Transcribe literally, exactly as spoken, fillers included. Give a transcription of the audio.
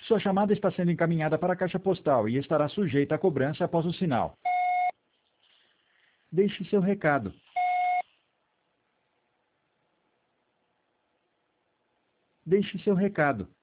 Sua chamada está sendo encaminhada para a caixa postal e estará sujeita a cobrança após o sinal. Deixe seu recado. Deixe seu recado.